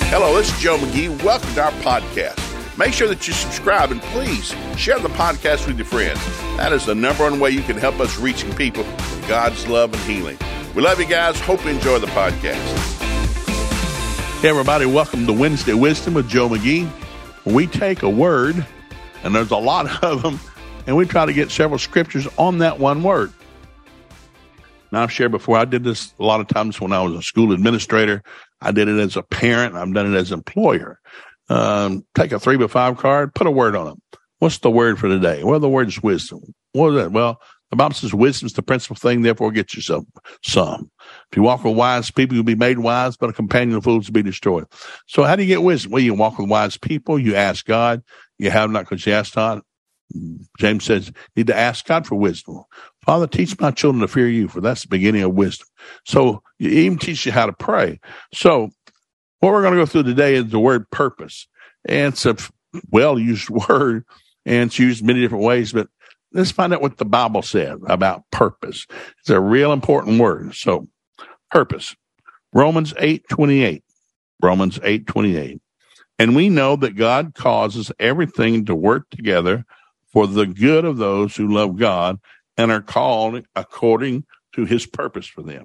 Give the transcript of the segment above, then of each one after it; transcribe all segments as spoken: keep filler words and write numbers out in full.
Hello, this is Joe McGee. Welcome to our podcast. Make sure that you subscribe and please share the podcast with your friends. That is the number one way you can help us reaching people with God's love and healing. We love you guys. Hope you enjoy the podcast. Hey, everybody. Welcome to Wednesday Wisdom with Joe McGee. We take a word, and there's a lot of them, and we try to get several scriptures on that one word. Now, I've shared before, I did this a lot of times when I was a school administrator. I did it as a parent. I've done it as an employer. Um, take a three by five card, put a word on it. What's the word for today? Well, the word is wisdom. What is that? Well, the Bible says wisdom is the principal thing, therefore get yourself some. If you walk with wise people, you'll be made wise, but a companion of fools will be destroyed. So how do you get wisdom? Well, you walk with wise people. You ask God. You have not because you asked God. James says, you need to ask God for wisdom. Father, teach my children to fear you, for that's the beginning of wisdom. So you even teach you how to pray. So what we're going to go through today is the word purpose. And it's a well-used word, and it's used many different ways, but let's find out what the Bible says about purpose. It's a real important word. So purpose. Romans eight twenty-eight. Romans eight twenty-eight. And we know that God causes everything to work together for the good of those who love God and are called according to his purpose for them.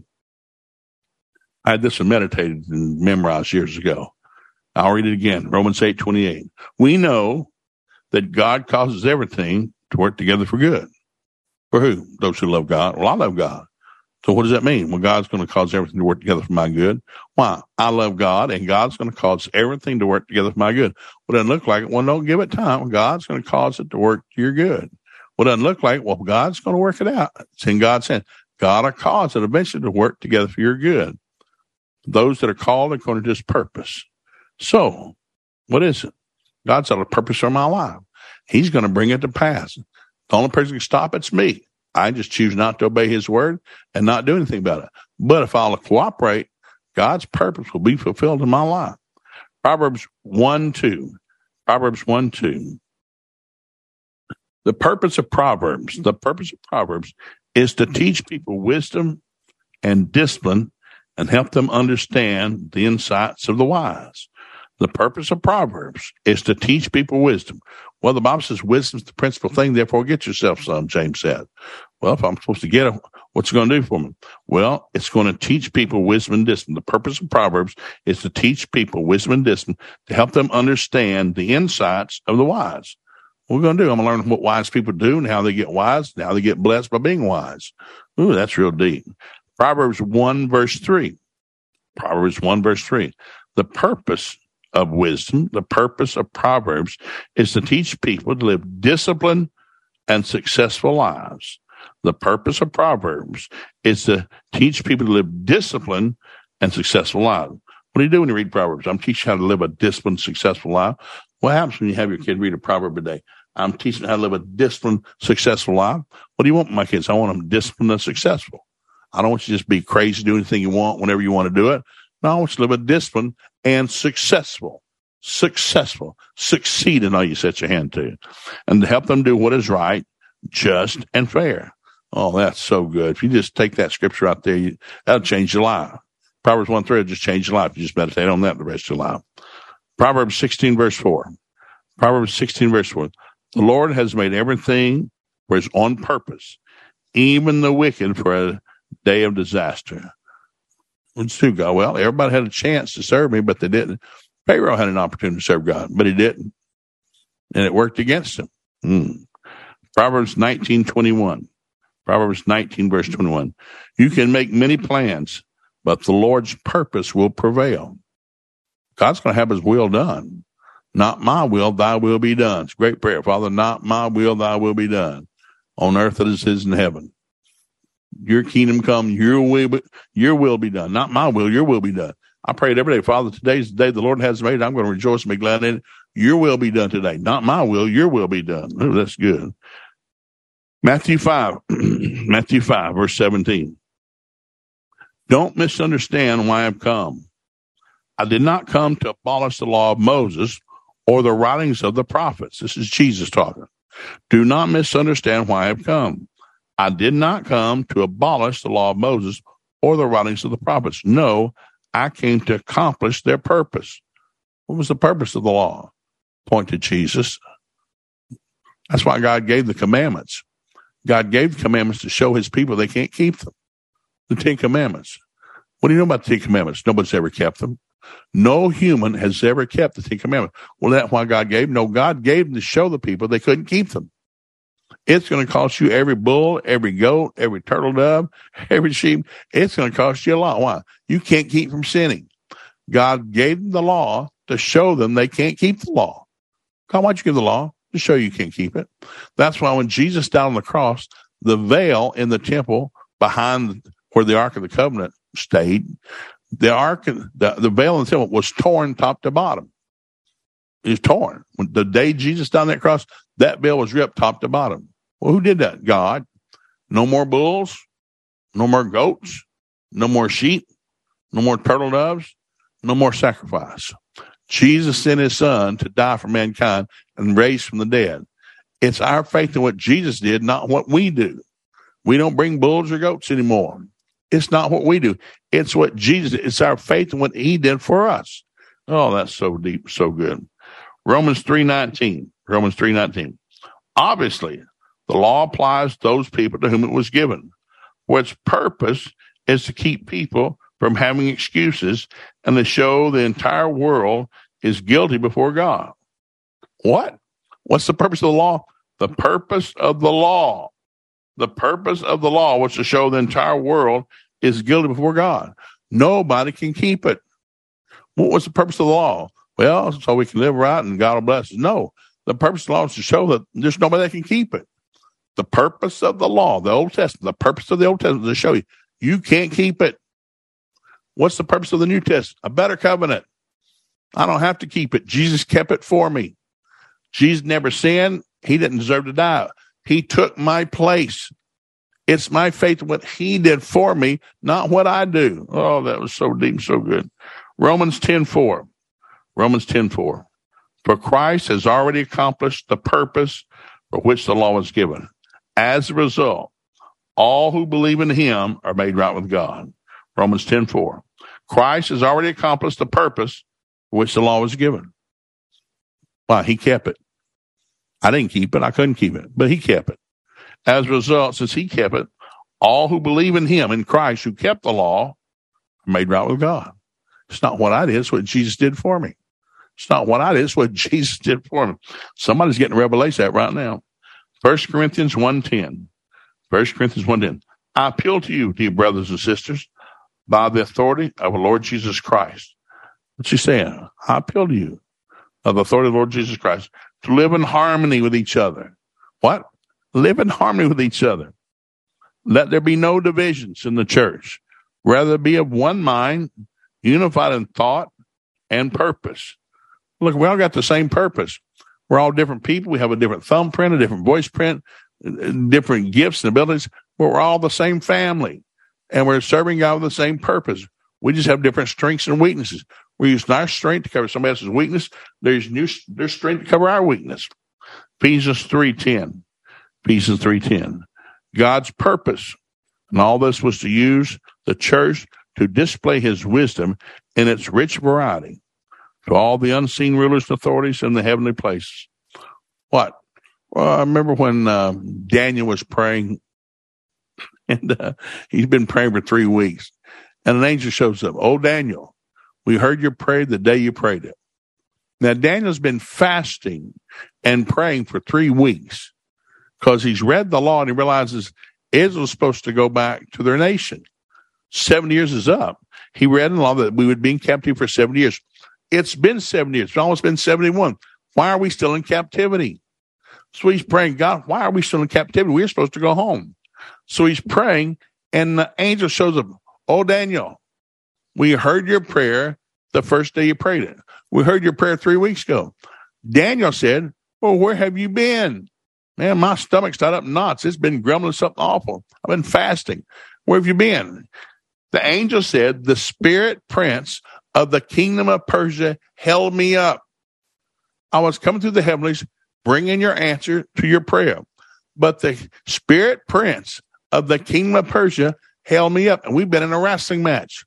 I had this one meditated and memorized years ago. I'll read it again. Romans eight twenty-eight. We know that God causes everything to work together for good. For who? Those who love God. Well, I love God. So what does that mean? Well, God's going to cause everything to work together for my good. Why? I love God, and God's going to cause everything to work together for my good. What doesn't look like it? Well, don't give it time. Well, God's going to cause it to work to your good. What doesn't look like? Well, God's going to work it out. It's in God's hand. God will cause it eventually to work together for your good. Those that are called according to his purpose. So, what is it? God's got a purpose for my life. He's going to bring it to pass. The only person who can stop it's me. I just choose not to obey his word and not do anything about it. But if I'll cooperate, God's purpose will be fulfilled in my life. Proverbs one two. Proverbs one two. The purpose of Proverbs, the purpose of Proverbs is to teach people wisdom and discipline and help them understand the insights of the wise. The purpose of Proverbs is to teach people wisdom. Well, the Bible says wisdom is the principal thing, therefore get yourself some, James said. Well, if I'm supposed to get it, what's it going to do for me? Well, it's going to teach people wisdom and discipline. The purpose of Proverbs is to teach people wisdom and discipline to help them understand the insights of the wise. What we're going to do, I'm going to learn what wise people do and how they get wise and how they get blessed by being wise. Ooh, that's real deep. Proverbs one, verse three. Proverbs one, verse three. The purpose of wisdom, the purpose of Proverbs is to teach people to live disciplined and successful lives. The purpose of Proverbs is to teach people to live disciplined and successful lives. What do you do when you read Proverbs? I'm teaching how to live a disciplined, successful life. What happens when you have your kid read a proverb a day? I'm teaching how to live a disciplined, successful life. What do you want from my kids? I want them disciplined and successful. I don't want you to just be crazy, do anything you want whenever you want to do it. No, I want you to live a disciplined and successful, successful, succeed in all you set your hand to, and to help them do what is right, just, and fair. Oh, that's so good. If you just take that scripture out there, you, that'll change your life. Proverbs one three will just change your life. You just meditate on that the rest of your life. Proverbs sixteen, verse four. Proverbs sixteen, verse four. The Lord has made everything for his own purpose, even the wicked for a day of disaster. What's to God? Well, everybody had a chance to serve me, but they didn't. Pharaoh had an opportunity to serve God, but he didn't. And it worked against him. Mm. Proverbs nineteen twenty-one. Proverbs nineteen, verse twenty-one. You can make many plans, but the Lord's purpose will prevail. God's going to have his will done. Not my will, thy will be done. It's a great prayer. Father, not my will, thy will be done. On earth as it is in heaven. Your kingdom come, your will, be, your will be done. Not my will, your will be done. I pray it every day. Father, today's the day the Lord has made. I'm going to rejoice and be glad in it. Your will be done today. Not my will, your will be done. Oh, that's good. Matthew five, Matthew five, verse seventeen. Don't misunderstand why I've come. I did not come to abolish the law of Moses or the writings of the prophets. This is Jesus talking. Do not misunderstand why I've come. I did not come to abolish the law of Moses or the writings of the prophets. No, I came to accomplish their purpose. What was the purpose of the law? Point to Jesus. That's why God gave the commandments. God gave the commandments to show his people they can't keep them. The Ten Commandments. What do you know about the Ten Commandments? Nobody's ever kept them. No human has ever kept the Ten Commandments. Well, that's why God gave them. No, God gave them to show the people they couldn't keep them. It's going to cost you every bull, every goat, every turtle dove, every sheep. It's going to cost you a lot. Why? You can't keep from sinning. God gave them the law to show them they can't keep the law. God, why'd you give the law? To show you can't keep it. That's why when Jesus died on the cross, the veil in the temple behind where the Ark of the Covenant stayed, the ark, the, the veil in the temple was torn top to bottom. It was torn. When the day Jesus died on that cross, that veil was ripped top to bottom. Well, who did that? God. No more bulls, no more goats, no more sheep, no more turtle doves, no more sacrifice. Jesus sent his son to die for mankind and raise from the dead. It's our faith in what Jesus did, not what we do. We don't bring bulls or goats anymore. It's not what we do. It's what Jesus did. It's our faith in what he did for us. Oh, that's so deep, so good. Romans three nineteen. Romans three nineteen. Obviously, the law applies to those people to whom it was given, for its purpose is to keep people from having excuses and to show the entire world is guilty before God. What? What's the purpose of the law? The purpose of the law. The purpose of the law was to show the entire world is guilty before God. Nobody can keep it. What was the purpose of the law? Well, so we can live right and God will bless us. No, the purpose of the law is to show that there's nobody that can keep it. The purpose of the law, the Old Testament, the purpose of the Old Testament is to show you, you can't keep it. What's the purpose of the New Testament? A better covenant. I don't have to keep it. Jesus kept it for me. Jesus never sinned. He didn't deserve to die. He took my place. It's my faith in what he did for me, not what I do. Oh, that was so deep, so good. Romans ten four. Romans ten four. For Christ has already accomplished the purpose for which the law was given. As a result, all who believe in him are made right with God. Romans ten four. Christ has already accomplished the purpose for which the law was given. Why? He kept it. I didn't keep it. I couldn't keep it, but he kept it. As a result, since he kept it, all who believe in him, in Christ, who kept the law, are made right with God. It's not what I did. It's what Jesus did for me. It's not what I did. It's what Jesus did for me. Somebody's getting a revelation of that right now. First Corinthians one ten. First Corinthians one ten. I appeal to you, dear brothers and sisters, by the authority of the Lord Jesus Christ. What's he saying? I appeal to you, of the authority of the Lord Jesus Christ, to live in harmony with each other. What? Live in harmony with each other. Let there be no divisions in the church. Rather be of one mind, unified in thought and purpose. Look, we all got the same purpose. We're all different people. We have a different thumbprint, a different voice print, different gifts and abilities, but we're all the same family. And we're serving God with the same purpose. We just have different strengths and weaknesses. We're using our strength to cover somebody else's weakness. There's new, their strength to cover our weakness. Ephesians three ten. Ephesians three ten. God's purpose and all this was to use the church to display his wisdom in its rich variety to all the unseen rulers and authorities in the heavenly places. What? Well, I remember when uh, Daniel was praying, and uh, he's been praying for three weeks, and an angel shows up. Oh, Daniel, we heard your prayer the day you prayed it. Now, Daniel's been fasting and praying for three weeks because he's read the law and he realizes Israel's supposed to go back to their nation. Seventy years is up. He read in the law that we would be in captivity for seventy years. It's been seventy years. It's almost been seventy-one. Why are we still in captivity? So he's praying, God, why are we still in captivity? We're supposed to go home. So he's praying, and the angel shows up. Oh, Daniel, we heard your prayer the first day you prayed it. We heard your prayer three weeks ago. Daniel said, well, where have you been? Man, my stomach's tied up in knots. It's been grumbling something awful. I've been fasting. Where have you been? The angel said, the spirit prince of the kingdom of Persia held me up. I was coming through the heavenlies, bringing your answer to your prayer. But the spirit prince of the kingdom of Persia held me up, and we've been in a wrestling match.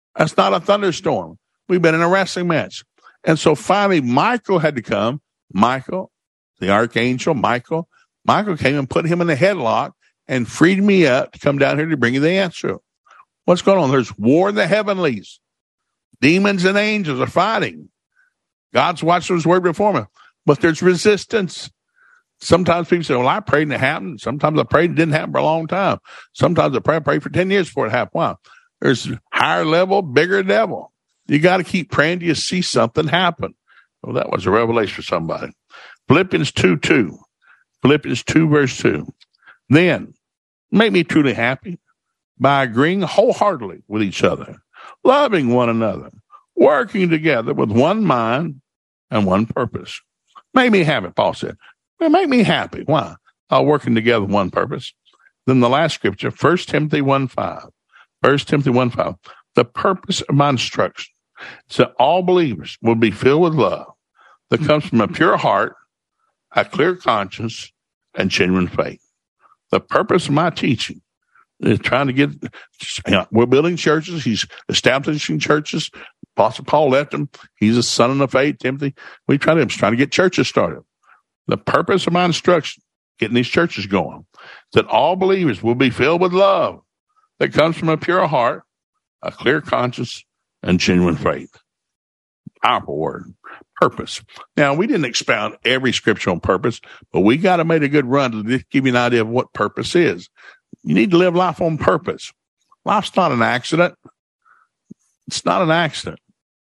That's not a thunderstorm. We've been in a wrestling match. And so finally, Michael had to come. Michael, the archangel, Michael. Michael came and put him in a headlock and freed me up to come down here to bring you the answer. What's going on? There's war in the heavenlies. Demons and angels are fighting. God's watching his word before me. But there's resistance. Sometimes people say, well, I prayed and it happened. Sometimes I prayed and it didn't happen for a long time. Sometimes I pray, I prayed for ten years before it happened. Wow. There's higher level, bigger devil. You got to keep praying till you see something happen. Well, that was a revelation for somebody. Philippians two two. Philippians two, verse two. Then, make me truly happy by agreeing wholeheartedly with each other, loving one another, working together with one mind and one purpose. Make me happy, Paul said. Well, make me happy. Why? Uh, working together with one purpose. Then the last scripture, First Timothy one five. First Timothy one five. The purpose of my instruction is that all believers will be filled with love that comes from a pure heart, a clear conscience, and genuine faith. The purpose of my teaching is trying to get, you know, we're building churches. He's establishing churches. Apostle Paul left him. He's a son of the faith, Timothy. We try to, trying to get churches started. The purpose of my instruction, getting these churches going, is that all believers will be filled with love that comes from a pure heart, a clear conscience, and genuine faith. Powerful word. Purpose. Now, we didn't expound every scripture on purpose, but we got to make a good run to give you an idea of what purpose is. You need to live life on purpose. Life's not an accident. It's not an accident.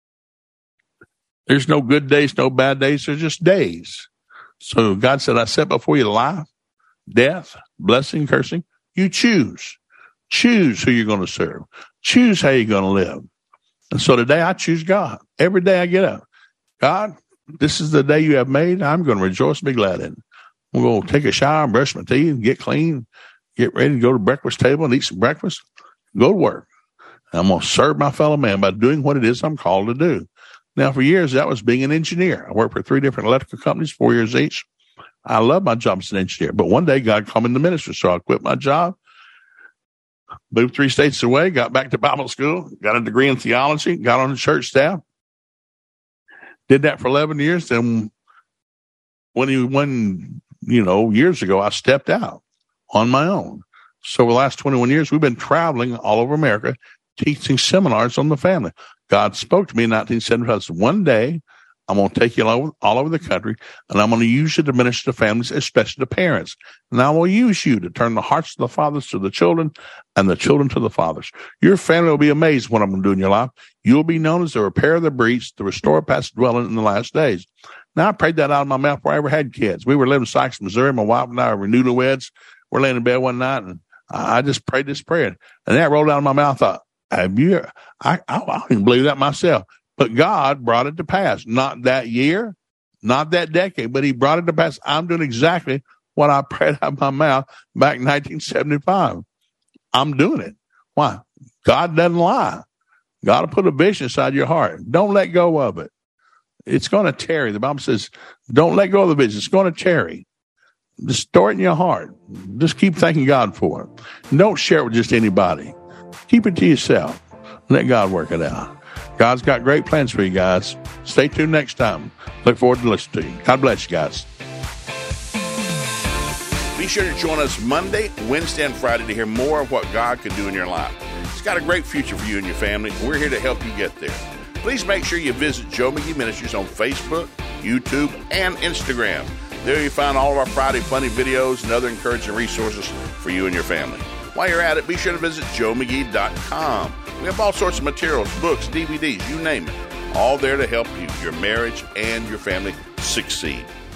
There's no good days, no bad days. There's just days. So God said, I set before you life, death, blessing, cursing. You choose. Choose who you're going to serve. Choose how you're going to live. And so today I choose God. Every day I get up. God, this is the day you have made. I'm going to rejoice and be glad in it. I'm going to take a shower and brush my teeth and get clean, get ready to go to the breakfast table and eat some breakfast, go to work. I'm going to serve my fellow man by doing what it is I'm called to do. Now, for years, that was being an engineer. I worked for three different electrical companies, four years each. I love my job as an engineer. But one day, God called me in the ministry, so I quit my job, moved three states away, got back to Bible school, got a degree in theology, got on the church staff. Did that for eleven years. Then when he, when, you know, years ago, I stepped out on my own. So for the last twenty-one years, we've been traveling all over America, teaching seminars on the family. God spoke to me in nineteen seventy-five. So one day, I'm going to take you all over, all over the country, and I'm going to use you to minister to families, especially to parents. And I will use you to turn the hearts of the fathers to the children and the children to the fathers. Your family will be amazed what I'm going to do in your life. You'll be known as the repairer of the breach, the restorer of past dwelling in the last days. Now, I prayed that out of my mouth before I ever had kids. We were living in Sykes, Missouri. My wife and I were newlyweds. We're laying in bed one night, and I just prayed this prayer. And that rolled out of my mouth. I thought, have you, I, I, I don't even believe that myself. But God brought it to pass. Not that year, not that decade, but he brought it to pass. I'm doing exactly what I prayed out of my mouth back in nineteen seventy-five. I'm doing it. Why? God doesn't lie. God will put a vision inside your heart. Don't let go of it. It's going to tarry. The Bible says, don't let go of the vision. It's going to tarry. Just store it in your heart. Just keep thanking God for it. And don't share it with just anybody. Keep it to yourself. Let God work it out. God's got great plans for you guys. Stay tuned next time. Look forward to listening to you. God bless you guys. Be sure to join us Monday, Wednesday, and Friday to hear more of what God can do in your life. It's got a great future for you and your family. We're here to help you get there. Please make sure you visit Joe McGee Ministries on Facebook, YouTube, and Instagram. There you find all of our Friday funny videos and other encouraging resources for you and your family. While you're at it, be sure to visit joe mcgee dot com. We have all sorts of materials, books, D V Ds, you name it, all there to help you, your marriage, and your family succeed.